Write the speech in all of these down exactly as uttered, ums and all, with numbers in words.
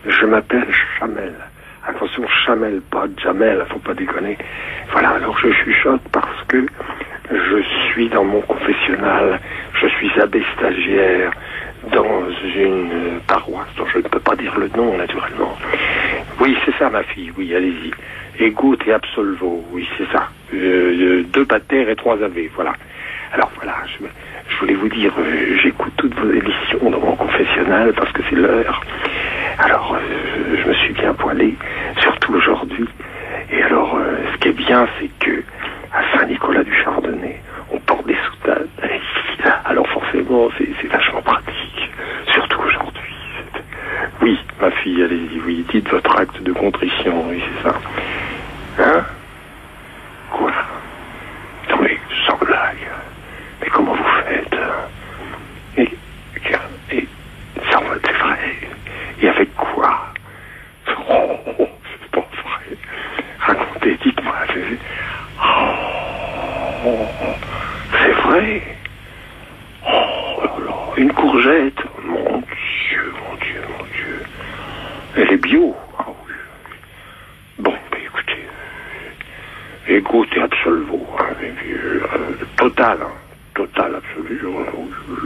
Je m'appelle Chamel. Attention, Chamel, pas Jamel, faut pas déconner. Voilà, alors je chuchote parce que je suis dans mon confessionnal, je suis abbé stagiaire dans une paroisse dont je ne peux pas dire le nom, naturellement. Oui, c'est ça, ma fille, oui, allez-y. Égout et absolvo, oui, c'est ça. Euh, deux patères et trois avés, voilà. Alors voilà, je, je voulais vous dire, euh, j'écoute toutes vos émissions dans mon confessionnal parce que c'est l'heure. Alors, euh, je me suis bien poilé, surtout aujourd'hui. Et alors, euh, ce qui est bien, c'est que à Saint-Nicolas du Chardonnay, on porte des soutanes. Alors forcément, c'est, c'est vachement pratique, surtout aujourd'hui. Oui, ma fille, allez-y, oui, dites votre acte de contrition, oui, c'est ça. Hein? Quoi? Non mais, sans blague. Mais comment vous faites? Et, et, ça, c'est vrai. Et avec quoi? Oh, c'est pas vrai. Racontez, dites-moi. C'est, oh, c'est vrai. Oh là là, une courgette. Mon Dieu, mon Dieu, mon Dieu. Elle est bio. Ah oui. Bon, bah écoutez. Égout et absolvo. Hein, euh, total, hein. Total, absolu. Oui.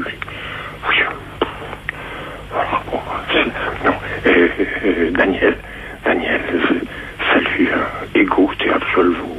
Voilà, bon, non, euh, euh, Daniel, Daniel, euh, salut, hein, Égout et absolvo.